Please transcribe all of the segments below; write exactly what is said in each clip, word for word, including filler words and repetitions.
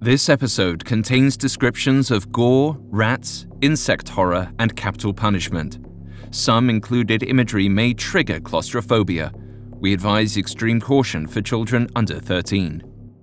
This episode contains descriptions of gore, rats, insect horror, and capital punishment. Some included imagery may trigger claustrophobia. We advise extreme caution for children under thirteen.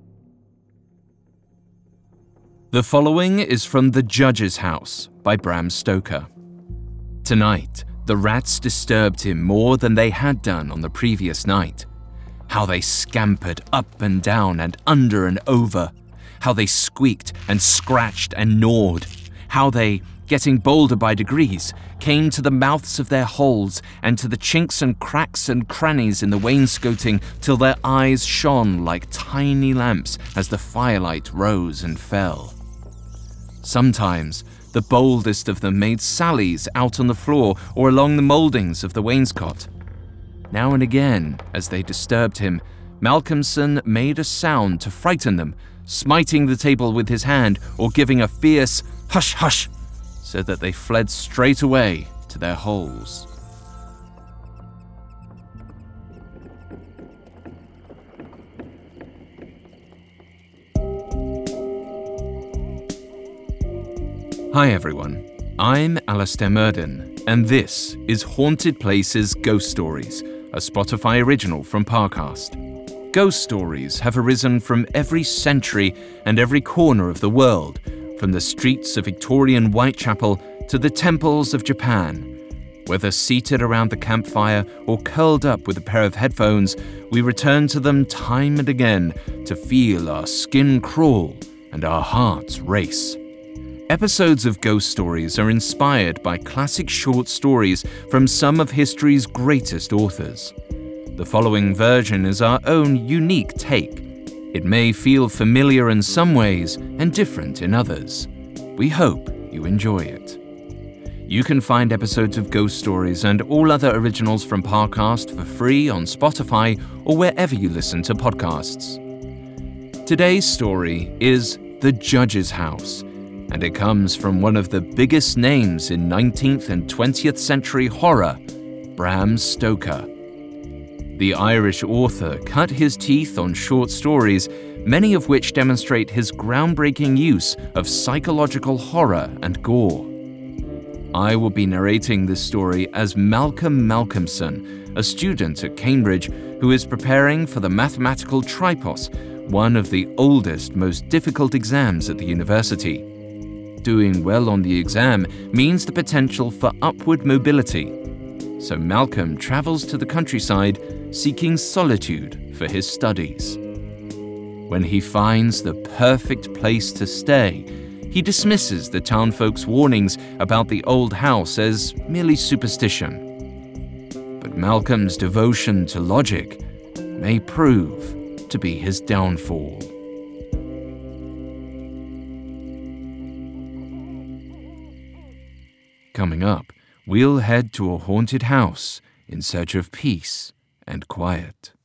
The following is from The Judge's House by Bram Stoker. Tonight, the rats disturbed him more than they had done on the previous night. How they scampered up and down and under and over. How they squeaked and scratched and gnawed. How they, getting bolder by degrees, came to the mouths of their holes and to the chinks and cracks and crannies in the wainscoting till their eyes shone like tiny lamps as the firelight rose and fell. Sometimes, the boldest of them made sallies out on the floor or along the mouldings of the wainscot. Now and again, as they disturbed him, Malcolmson made a sound to frighten them, smiting the table with his hand or giving a fierce hush hush, so that they fled straight away to their holes. Hi everyone, I'm Alastair Murden, and this is Haunted Places Ghost Stories, a Spotify original from Parcast. Ghost stories have arisen from every century and every corner of the world, from the streets of Victorian Whitechapel to the temples of Japan. Whether seated around the campfire or curled up with a pair of headphones, we return to them time and again to feel our skin crawl and our hearts race. Episodes of Ghost Stories are inspired by classic short stories from some of history's greatest authors. The following version is our own unique take. It may feel familiar in some ways and different in others. We hope you enjoy it. You can find episodes of Ghost Stories and all other originals from Parcast for free on Spotify or wherever you listen to podcasts. Today's story is The Judge's House, and it comes from one of the biggest names in nineteenth and twentieth century horror, Bram Stoker. The Irish author cut his teeth on short stories, many of which demonstrate his groundbreaking use of psychological horror and gore. I will be narrating this story as Malcolm Malcolmson, a student at Cambridge who is preparing for the mathematical tripos, one of the oldest, most difficult exams at the university. Doing well on the exam means the potential for upward mobility. So Malcolm travels to the countryside seeking solitude for his studies. When he finds the perfect place to stay, he dismisses the townfolk's warnings about the old house as merely superstition. But Malcolm's devotion to logic may prove to be his downfall. Coming up, we'll head to a haunted house in search of peace and quiet.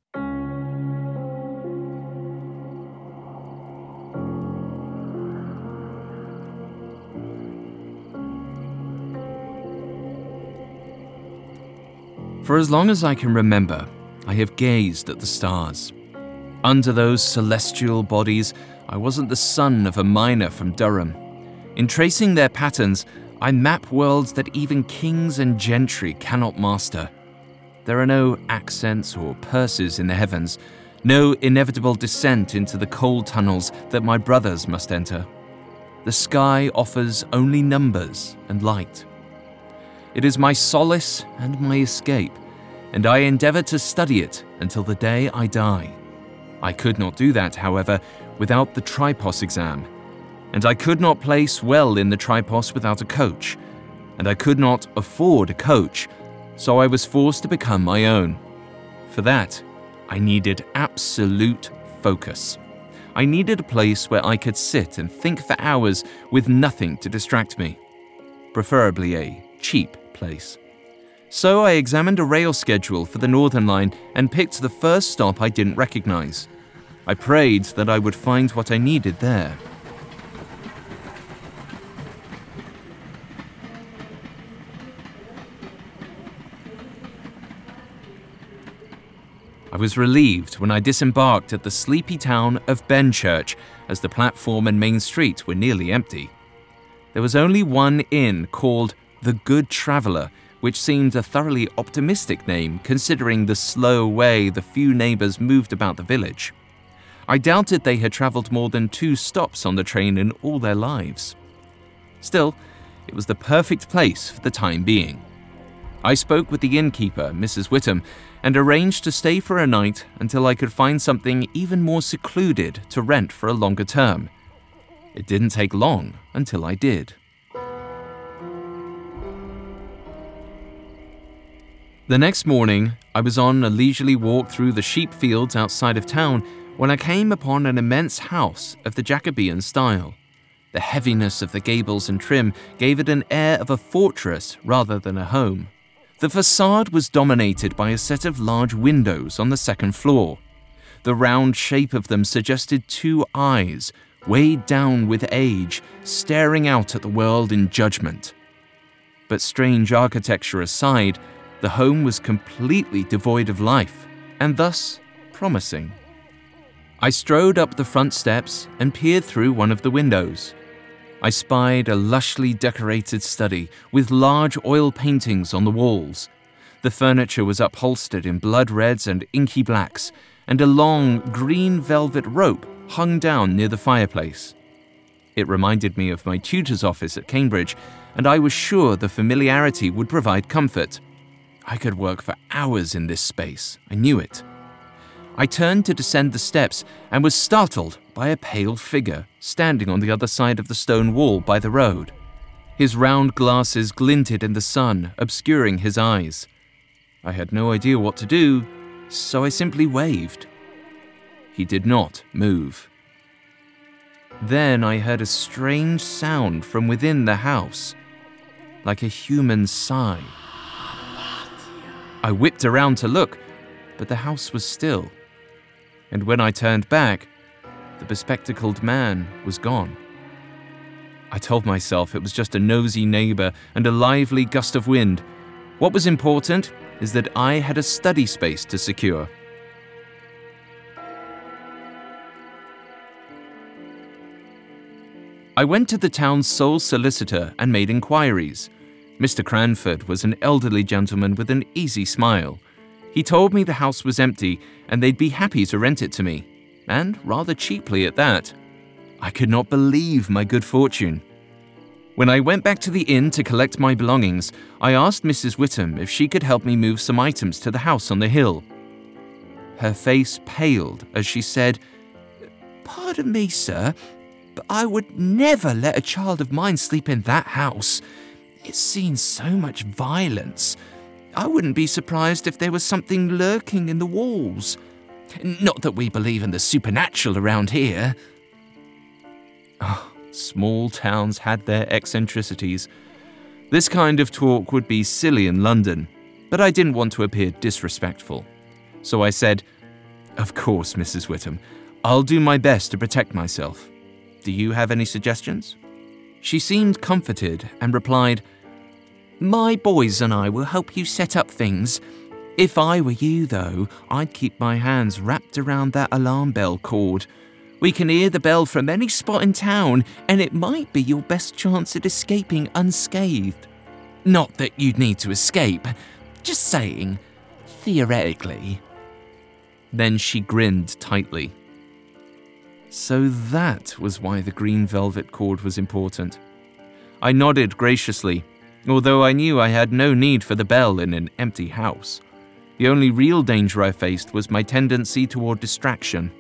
For as long as I can remember, I have gazed at the stars. Under those celestial bodies, I wasn't the son of a miner from Durham. In tracing their patterns, I map worlds that even kings and gentry cannot master. There are no accents or purses in the heavens, no inevitable descent into the coal tunnels that my brothers must enter. The sky offers only numbers and light. It is my solace and my escape, and I endeavor to study it until the day I die. I could not do that, however, without the tripos exam. And I could not place well in the tripos without a coach, and I could not afford a coach, so I was forced to become my own. For that, I needed absolute focus. I needed a place where I could sit and think for hours with nothing to distract me, preferably a cheap place. So I examined a rail schedule for the Northern Line and picked the first stop I didn't recognize. I prayed that I would find what I needed there. I was relieved when I disembarked at the sleepy town of Benchurch, as the platform and main street were nearly empty. There was only one inn called The Good Traveller, which seemed a thoroughly optimistic name considering the slow way the few neighbours moved about the village. I doubted they had travelled more than two stops on the train in all their lives. Still, it was the perfect place for the time being. I spoke with the innkeeper, Missus Whittam, and arranged to stay for a night until I could find something even more secluded to rent for a longer term. It didn't take long until I did. The next morning, I was on a leisurely walk through the sheep fields outside of town when I came upon an immense house of the Jacobean style. The heaviness of the gables and trim gave it an air of a fortress rather than a home. The facade was dominated by a set of large windows on the second floor. The round shape of them suggested two eyes, weighed down with age, staring out at the world in judgment. But strange architecture aside, the home was completely devoid of life, and thus promising. I strode up the front steps and peered through one of the windows. I spied a lushly decorated study with large oil paintings on the walls. The furniture was upholstered in blood reds and inky blacks, and a long green velvet rope hung down near the fireplace. It reminded me of my tutor's office at Cambridge, and I was sure the familiarity would provide comfort. I could work for hours in this space, I knew it. I turned to descend the steps and was startled by a pale figure standing on the other side of the stone wall by the road. His round glasses glinted in the sun, obscuring his eyes. I had no idea what to do, so I simply waved. He did not move. Then I heard a strange sound from within the house, like a human sigh. I whipped around to look, but the house was still. And when I turned back, the bespectacled man was gone. I told myself it was just a nosy neighbour and a lively gust of wind. What was important is that I had a study space to secure. I went to the town's sole solicitor and made inquiries. Mister Cranford was an elderly gentleman with an easy smile. He told me the house was empty and they'd be happy to rent it to me, and rather cheaply at that. I could not believe my good fortune. When I went back to the inn to collect my belongings, I asked Missus Whittam if she could help me move some items to the house on the hill. Her face paled as she said, "Pardon me, sir, but I would never let a child of mine sleep in that house. It's seen so much violence. I wouldn't be surprised if there was something lurking in the walls. Not that we believe in the supernatural around here." Oh, small towns had their eccentricities. This kind of talk would be silly in London, but I didn't want to appear disrespectful. So I said, "Of course, Missus Whittam. I'll do my best to protect myself. Do you have any suggestions?" She seemed comforted and replied, "My boys and I will help you set up things. If I were you, though, I'd keep my hands wrapped around that alarm bell cord. We can hear the bell from any spot in town, and it might be your best chance at escaping unscathed. Not that you'd need to escape, just saying, theoretically." Then she grinned tightly. So that was why the green velvet cord was important. I nodded graciously, although I knew I had no need for the bell in an empty house. The only real danger I faced was my tendency toward distraction.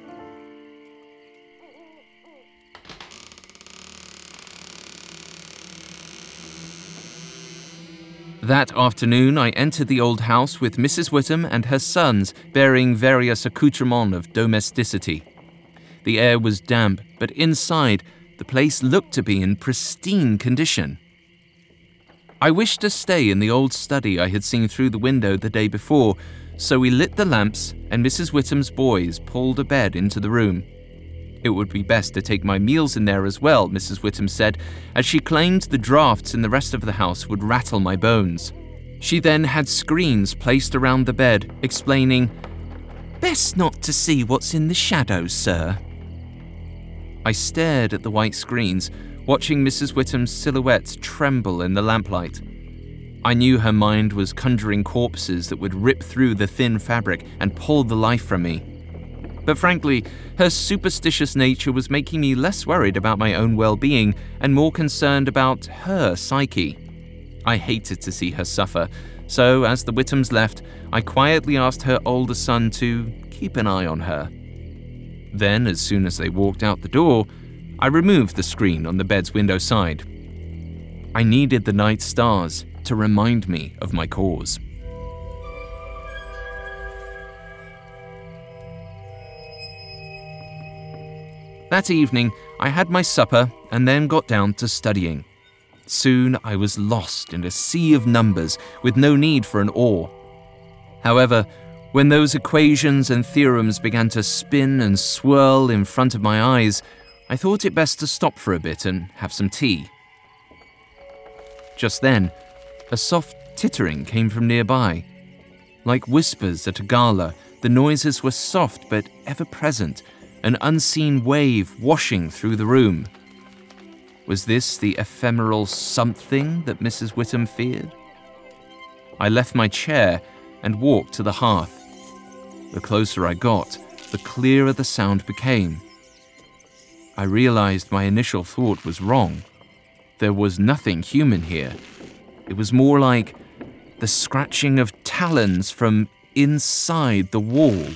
That afternoon, I entered the old house with Missus Whittam and her sons bearing various accoutrements of domesticity. The air was damp, but inside, the place looked to be in pristine condition. I wished to stay in the old study I had seen through the window the day before, so we lit the lamps and Missus Whittam's boys pulled a bed into the room. It would be best to take my meals in there as well, Missus Whittam said, as she claimed the drafts in the rest of the house would rattle my bones. She then had screens placed around the bed, explaining, Best not to see what's in the shadows, sir." I stared at the white screens, watching Missus Whittam's silhouette tremble in the lamplight. I knew her mind was conjuring corpses that would rip through the thin fabric and pull the life from me. But frankly, her superstitious nature was making me less worried about my own well-being and more concerned about her psyche. I hated to see her suffer, so as the Whittams left, I quietly asked her older son to keep an eye on her. Then, as soon as they walked out the door, I removed the screen on the bed's window side. I needed the night stars to remind me of my cause. That evening, I had my supper and then got down to studying. Soon I was lost in a sea of numbers with no need for an oar. However, when those equations and theorems began to spin and swirl in front of my eyes, I thought it best to stop for a bit and have some tea. Just then, a soft tittering came from nearby. Like whispers at a gala, the noises were soft but ever-present, an unseen wave washing through the room. Was this the ephemeral something that Missus Whittam feared? I left my chair and walked to the hearth. The closer I got, the clearer the sound became. I realized my initial thought was wrong. There was nothing human here. It was more like the scratching of talons from inside the wall.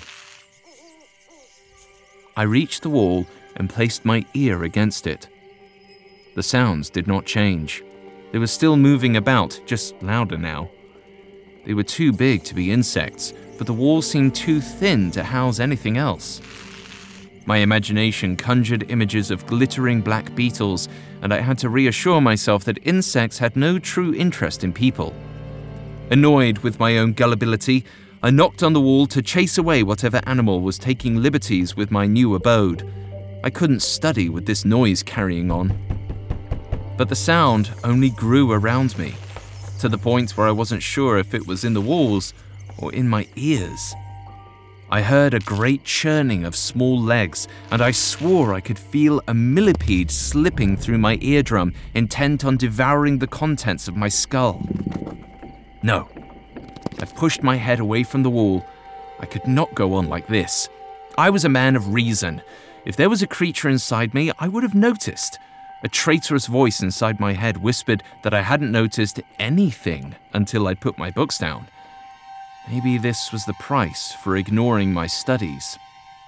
I reached the wall and placed my ear against it. The sounds did not change. They were still moving about, just louder now. They were too big to be insects, but the wall seemed too thin to house anything else. My imagination conjured images of glittering black beetles, and I had to reassure myself that insects had no true interest in people. Annoyed with my own gullibility, I knocked on the wall to chase away whatever animal was taking liberties with my new abode. I couldn't study with this noise carrying on. But the sound only grew around me, to the point where I wasn't sure if it was in the walls or in my ears. I heard a great churning of small legs, and I swore I could feel a millipede slipping through my eardrum, intent on devouring the contents of my skull. No. I pushed my head away from the wall. I could not go on like this. I was a man of reason. If there was a creature inside me, I would have noticed. A traitorous voice inside my head whispered that I hadn't noticed anything until I'd put my books down. Maybe this was the price for ignoring my studies.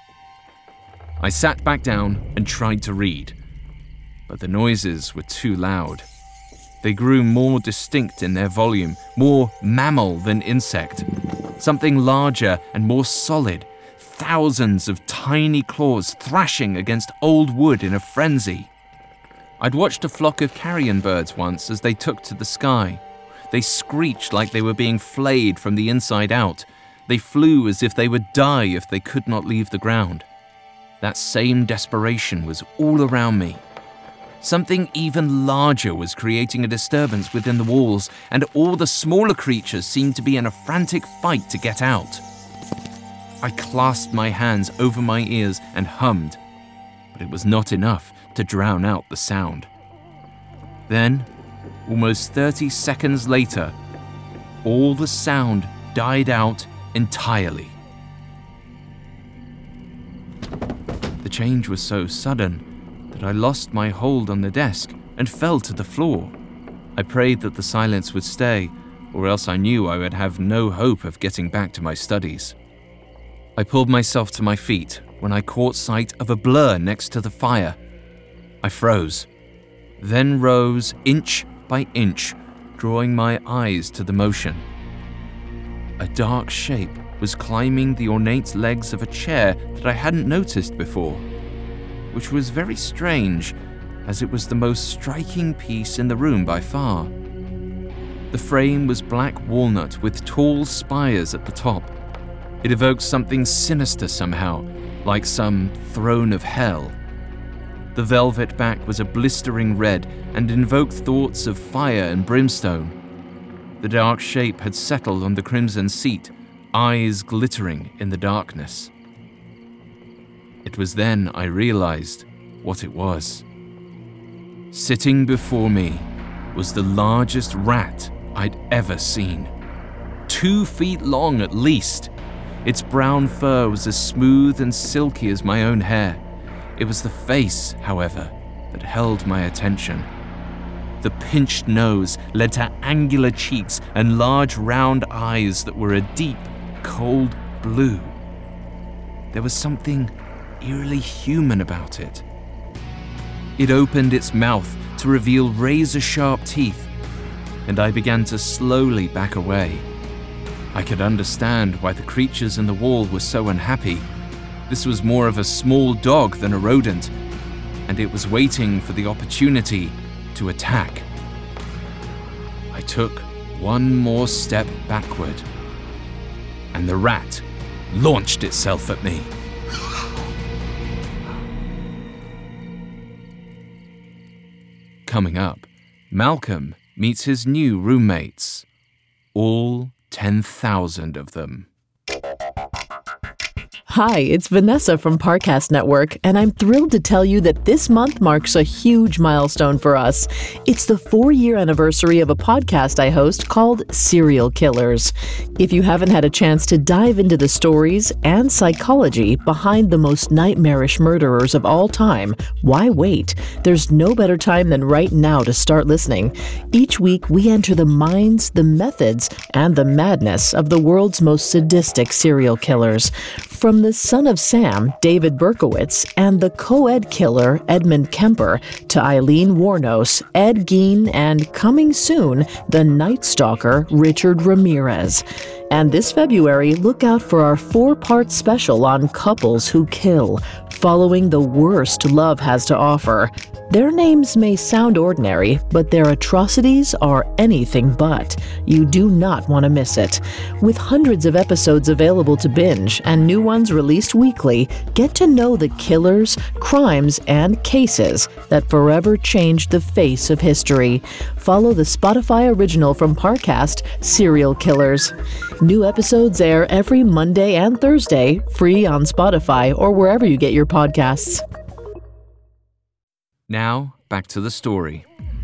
I sat back down and tried to read, but the noises were too loud. They grew more distinct in their volume, more mammal than insect. Something larger and more solid, thousands of tiny claws thrashing against old wood in a frenzy. I'd watched a flock of carrion birds once as they took to the sky. They screeched like they were being flayed from the inside out. They flew as if they would die if they could not leave the ground. That same desperation was all around me. Something even larger was creating a disturbance within the walls, and all the smaller creatures seemed to be in a frantic fight to get out. I clasped my hands over my ears and hummed, but it was not enough to drown out the sound. Then, almost thirty seconds later, all the sound died out entirely. The change was so sudden that I lost my hold on the desk and fell to the floor. I prayed that the silence would stay, or else I knew I would have no hope of getting back to my studies. I pulled myself to my feet when I caught sight of a blur next to the fire. I froze, then rose inch by inch, drawing my eyes to the motion. A dark shape was climbing the ornate legs of a chair that I hadn't noticed before, which was very strange, as it was the most striking piece in the room by far. The frame was black walnut with tall spires at the top. It evoked something sinister somehow, like some throne of hell. The velvet back was a blistering red and invoked thoughts of fire and brimstone. The dark shape had settled on the crimson seat, eyes glittering in the darkness. It was then I realized what it was. Sitting before me was the largest rat I'd ever seen. Two feet long at least. Its brown fur was as smooth and silky as my own hair. It was the face, however, that held my attention. The pinched nose led to angular cheeks and large round eyes that were a deep, cold blue. There was something eerily human about it. It opened its mouth to reveal razor-sharp teeth, and I began to slowly back away. I could understand why the creatures in the wall were so unhappy. This was more of a small dog than a rodent, and it was waiting for the opportunity to attack. I took one more step backward, and the rat launched itself at me. Coming up, Malcolm meets his new roommates, all ten thousand of them. Hi, it's Vanessa from Parcast Network, and I'm thrilled to tell you that this month marks a huge milestone for us. It's the four-year anniversary of a podcast I host called Serial Killers. If you haven't had a chance to dive into the stories and psychology behind the most nightmarish murderers of all time, why wait? There's no better time than right now to start listening. Each week, we enter the minds, the methods, and the madness of the world's most sadistic serial killers. From the son of Sam, David Berkowitz, and the co-ed killer, Edmund Kemper, to Eileen Wuornos, Ed Gein, and coming soon, the Night Stalker, Richard Ramirez. And this February, look out for our four-part special on couples who kill, following the worst love has to offer. Their names may sound ordinary, but their atrocities are anything but. You do not want to miss it. With hundreds of episodes available to binge and new ones released weekly, get to know the killers, crimes, and cases that forever changed the face of history. Follow the Spotify original from Parcast, Serial Killers. New episodes air every Monday and Thursday, free on Spotify or wherever you get your podcasts. Now, back to the story.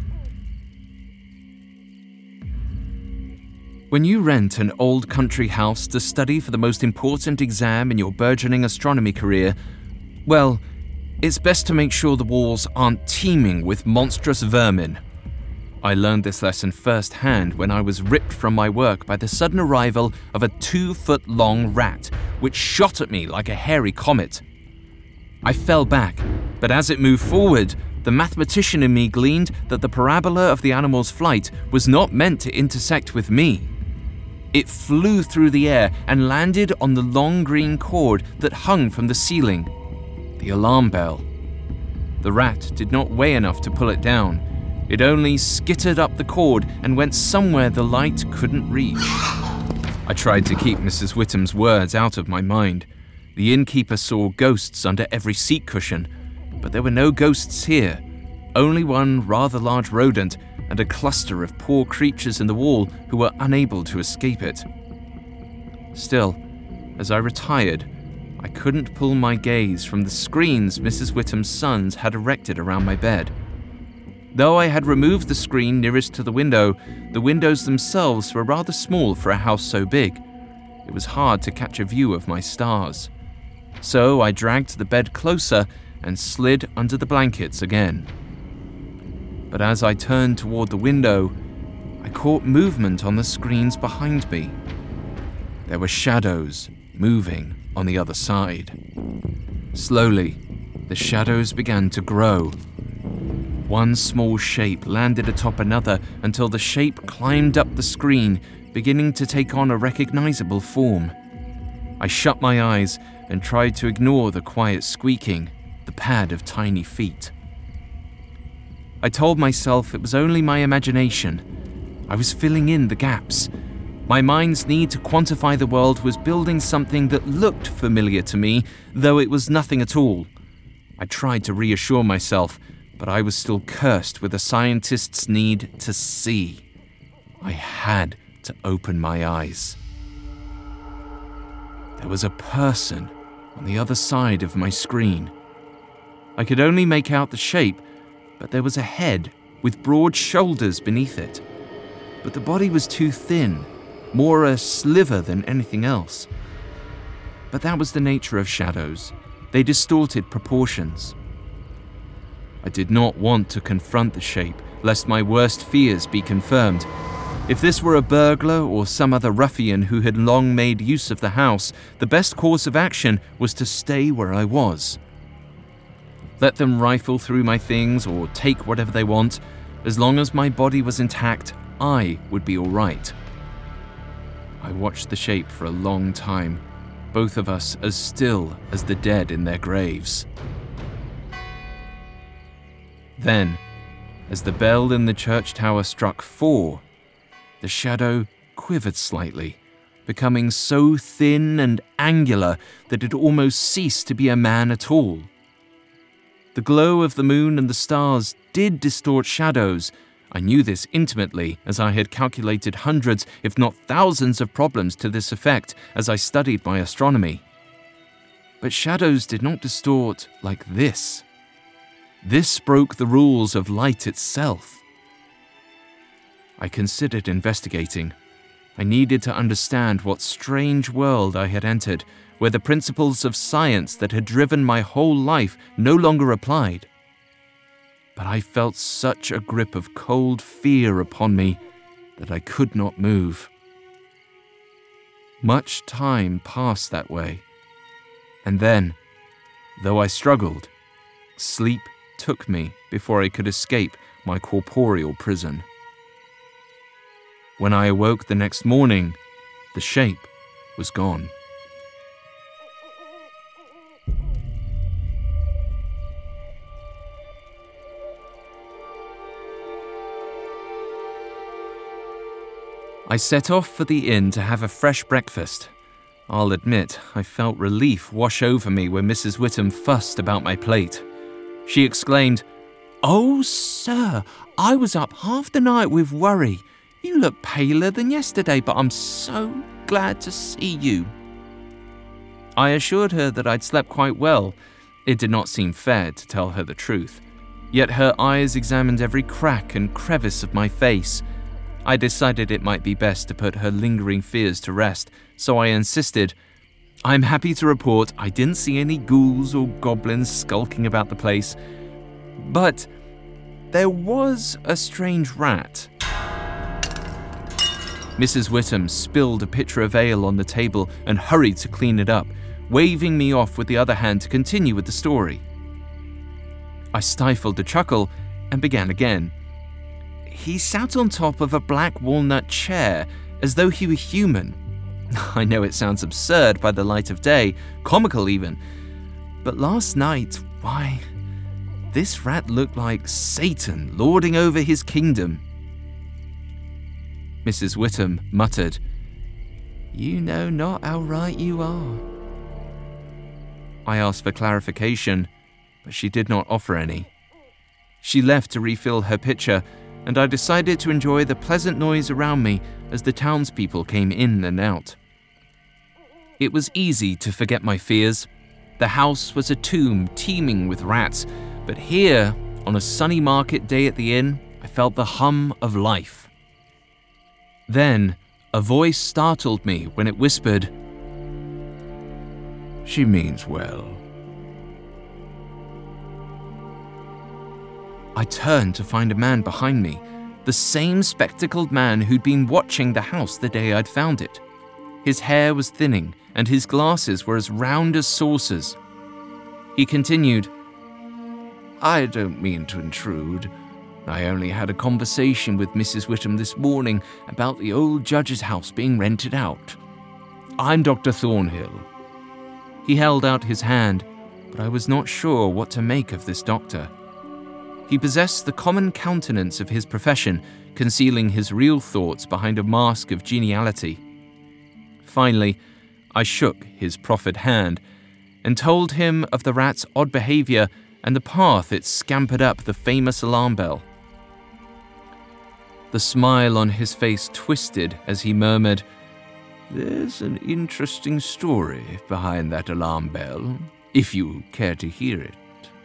When you rent an old country house to study for the most important exam in your burgeoning astronomy career, well, it's best to make sure the walls aren't teeming with monstrous vermin. I learned this lesson firsthand when I was ripped from my work by the sudden arrival of a two-foot-long rat, which shot at me like a hairy comet. I fell back, but as it moved forward, the mathematician in me gleaned that the parabola of the animal's flight was not meant to intersect with me. It flew through the air and landed on the long green cord that hung from the ceiling, the alarm bell. The rat did not weigh enough to pull it down. It only skittered up the cord and went somewhere the light couldn't reach. I tried to keep Missus Whittam's words out of my mind. The innkeeper saw ghosts under every seat cushion, but there were no ghosts here, only one rather large rodent and a cluster of poor creatures in the wall who were unable to escape it. Still, as I retired, I couldn't pull my gaze from the screens Missus Whittam's sons had erected around my bed. Though I had removed the screen nearest to the window, the windows themselves were rather small for a house so big. It was hard to catch a view of my stars. So I dragged the bed closer and slid under the blankets again. But as I turned toward the window, I caught movement on the screens behind me. There were shadows moving on the other side. Slowly, the shadows began to grow. One small shape landed atop another until the shape climbed up the screen, beginning to take on a recognizable form. I shut my eyes and tried to ignore the quiet squeaking, the pad of tiny feet. I told myself it was only my imagination. I was filling in the gaps. My mind's need to quantify the world was building something that looked familiar to me, though it was nothing at all. I tried to reassure myself, but I was still cursed with a scientist's need to see. I had to open my eyes. There was a person on the other side of my screen. I could only make out the shape, but there was a head with broad shoulders beneath it. But the body was too thin, more a sliver than anything else. But that was the nature of shadows. They distorted proportions. I did not want to confront the shape, lest my worst fears be confirmed. If this were a burglar or some other ruffian who had long made use of the house, the best course of action was to stay where I was. Let them rifle through my things or take whatever they want. As long as my body was intact, I would be all right. I watched the shape for a long time, both of us as still as the dead in their graves. Then, as the bell in the church tower struck four, the shadow quivered slightly, becoming so thin and angular that it almost ceased to be a man at all. The glow of the moon and the stars did distort shadows. I knew this intimately, as I had calculated hundreds, if not thousands, of problems to this effect as I studied my astronomy. But shadows did not distort like this. This broke the rules of light itself. I considered investigating. I needed to understand what strange world I had entered, where the principles of science that had driven my whole life no longer applied. But I felt such a grip of cold fear upon me that I could not move. Much time passed that way, and then, though I struggled, sleep took me before I could escape my corporeal prison. When I awoke the next morning, the shape was gone. I set off for the inn to have a fresh breakfast. I'll admit, I felt relief wash over me when Missus Whittam fussed about my plate. She exclaimed, "Oh, sir, I was up half the night with worry. You look paler than yesterday, but I'm so glad to see you." I assured her that I'd slept quite well. It did not seem fair to tell her the truth. Yet her eyes examined every crack and crevice of my face. I decided it might be best to put her lingering fears to rest, so I insisted, "I'm happy to report I didn't see any ghouls or goblins skulking about the place. But there was a strange rat." Missus Whittam spilled a pitcher of ale on the table and hurried to clean it up, waving me off with the other hand to continue with the story. I stifled a chuckle and began again. "He sat on top of a black walnut chair, as though he were human. I know it sounds absurd by the light of day, comical even, but last night, why, this rat looked like Satan lording over his kingdom." Missus Whittam muttered, "You know not how right you are." I asked for clarification, but she did not offer any. She left to refill her pitcher, and I decided to enjoy the pleasant noise around me as the townspeople came in and out. It was easy to forget my fears. The house was a tomb teeming with rats, but here, on a sunny market day at the inn, I felt the hum of life. Then, a voice startled me when it whispered, "She means well." I turned to find a man behind me, the same spectacled man who'd been watching the house the day I'd found it. His hair was thinning, and his glasses were as round as saucers. He continued, "I don't mean to intrude. I only had a conversation with Missus Whittam this morning about the old judge's house being rented out. I'm Doctor Thornhill." He held out his hand, but I was not sure what to make of this doctor. He possessed the common countenance of his profession, concealing his real thoughts behind a mask of geniality. Finally, I shook his proffered hand and told him of the rat's odd behavior and the path it scampered up the famous alarm bell. The smile on his face twisted as he murmured, There's an interesting story behind that alarm bell, if you care to hear it.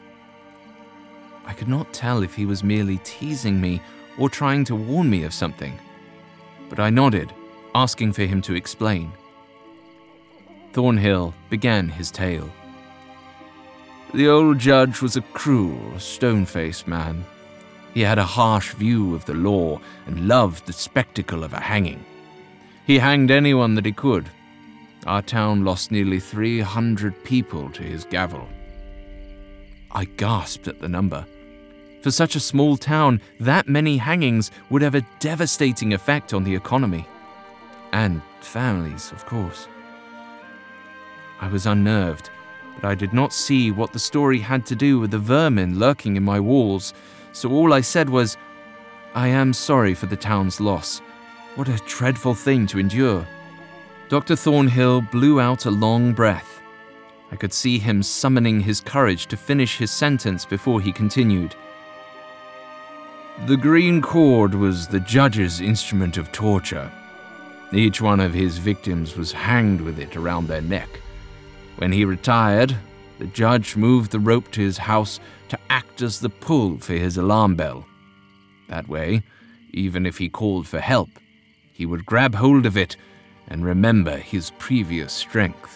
I could not tell if he was merely teasing me or trying to warn me of something, but I nodded, asking for him to explain. Thornhill began his tale. The old judge was a cruel, stone-faced man. He had a harsh view of the law and loved the spectacle of a hanging. He hanged anyone that he could. Our town lost nearly three hundred people to his gavel. I gasped at the number. For such a small town, that many hangings would have a devastating effect on the economy. And families, of course. I was unnerved, but I did not see what the story had to do with the vermin lurking in my walls, so all I said was, I am sorry for the town's loss. What a dreadful thing to endure. Doctor Thornhill blew out a long breath. I could see him summoning his courage to finish his sentence before he continued. The green cord was the judge's instrument of torture. Each one of his victims was hanged with it around their neck. When he retired, the judge moved the rope to his house to act as the pull for his alarm bell. That way, even if he called for help, he would grab hold of it and remember his previous strength.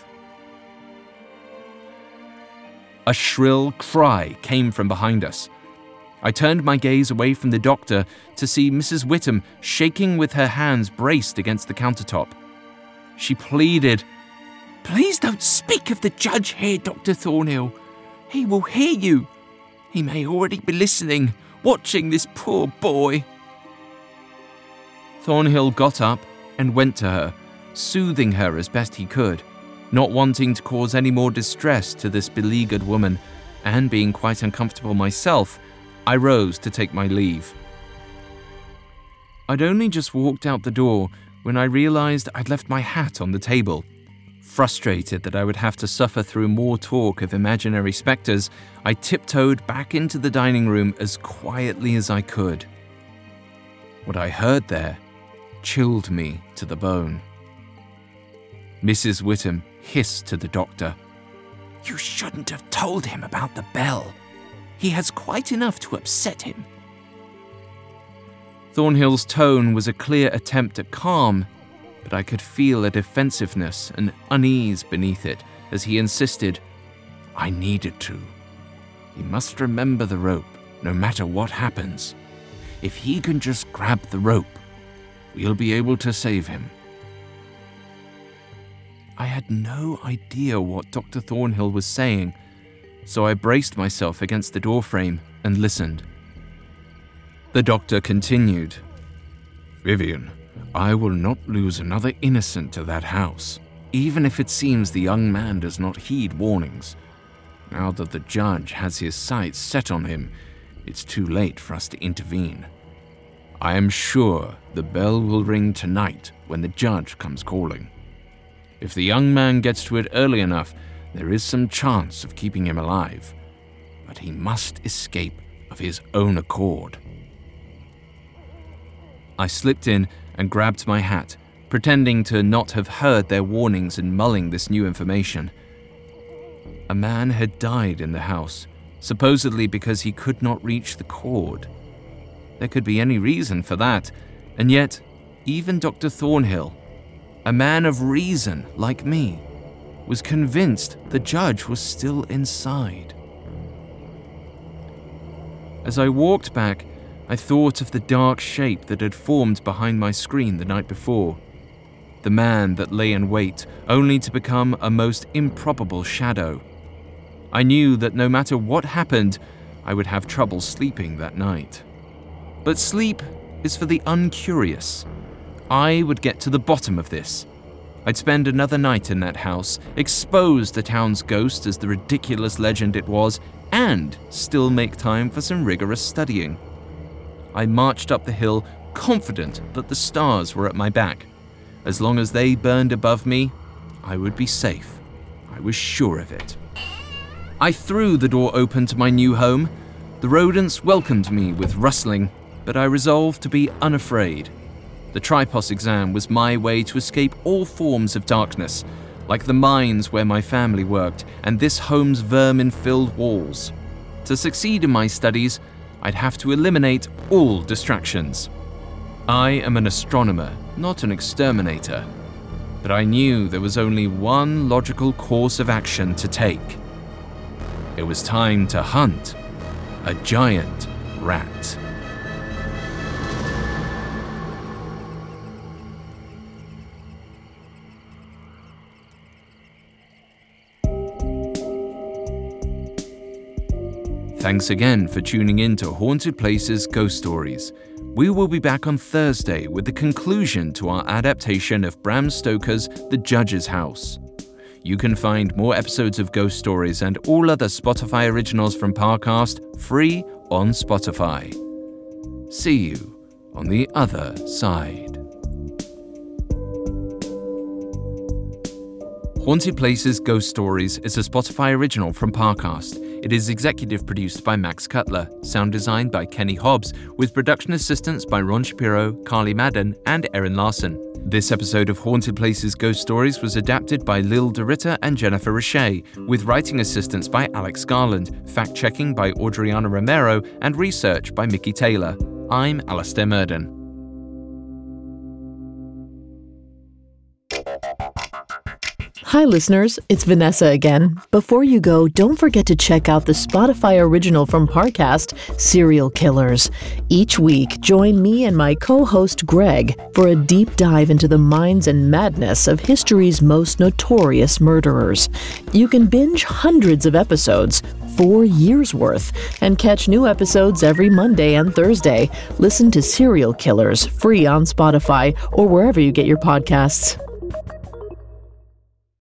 A shrill cry came from behind us. I turned my gaze away from the doctor to see Missus Whittam shaking with her hands braced against the countertop. She pleaded, Please don't speak of the judge here, Doctor Thornhill. He will hear you. He may already be listening, watching this poor boy. Thornhill got up and went to her, soothing her as best he could, not wanting to cause any more distress to this beleaguered woman, and being quite uncomfortable myself, I rose to take my leave. I'd only just walked out the door when I realized I'd left my hat on the table. Frustrated that I would have to suffer through more talk of imaginary spectres, I tiptoed back into the dining room as quietly as I could. What I heard there chilled me to the bone. Missus Whittam hissed to the doctor, You shouldn't have told him about the bell. He has quite enough to upset him. Thornhill's tone was a clear attempt at calm, but I could feel a defensiveness and unease beneath it as he insisted, I needed to. He must remember the rope, no matter what happens. If he can just grab the rope, we'll be able to save him. I had no idea what Doctor Thornhill was saying, so I braced myself against the doorframe and listened. The doctor continued, Vivian, I will not lose another innocent to that house, even if it seems the young man does not heed warnings. Now that the judge has his sights set on him, it's too late for us to intervene. I am sure the bell will ring tonight when the judge comes calling. If the young man gets to it early enough, there is some chance of keeping him alive, but he must escape of his own accord. I slipped in and grabbed my hat, pretending to not have heard their warnings and mulling this new information. A man had died in the house, supposedly because he could not reach the cord. There could be any reason for that, and yet, even Doctor Thornhill, a man of reason like me, was convinced the judge was still inside. As I walked back, I thought of the dark shape that had formed behind my screen the night before. The man that lay in wait, only to become a most improbable shadow. I knew that no matter what happened, I would have trouble sleeping that night. But sleep is for the uncurious. I would get to the bottom of this. I'd spend another night in that house, expose the town's ghost as the ridiculous legend it was, and still make time for some rigorous studying. I marched up the hill, confident that the stars were at my back. As long as they burned above me, I would be safe. I was sure of it. I threw the door open to my new home. The rodents welcomed me with rustling, but I resolved to be unafraid. The Tripos exam was my way to escape all forms of darkness, like the mines where my family worked and this home's vermin-filled walls. To succeed in my studies, I'd have to eliminate all distractions. I am an astronomer, not an exterminator. But I knew there was only one logical course of action to take. It was time to hunt a giant rat. Thanks again for tuning in to Haunted Places Ghost Stories. We will be back on Thursday with the conclusion to our adaptation of Bram Stoker's The Judge's House. You can find more episodes of Ghost Stories and all other Spotify originals from Parcast free on Spotify. See you on the other side. Haunted Places Ghost Stories is a Spotify original from Parcast. It is executive produced by Max Cutler, sound designed by Kenny Hobbs, with production assistance by Ron Shapiro, Carly Madden, and Erin Larson. This episode of Haunted Places Ghost Stories was adapted by Lil DeRitter and Jennifer Richey, with writing assistance by Alex Garland, fact-checking by Audriana Romero, and research by Mickey Taylor. I'm Alastair Murden. Hi listeners, it's Vanessa again. Before you go, don't forget to check out the Spotify original from Parcast, Serial Killers. Each week, join me and my co-host Greg for a deep dive into the minds and madness of history's most notorious murderers. You can binge hundreds of episodes, four years worth, and catch new episodes every Monday and Thursday. Listen to Serial Killers free on Spotify or wherever you get your podcasts.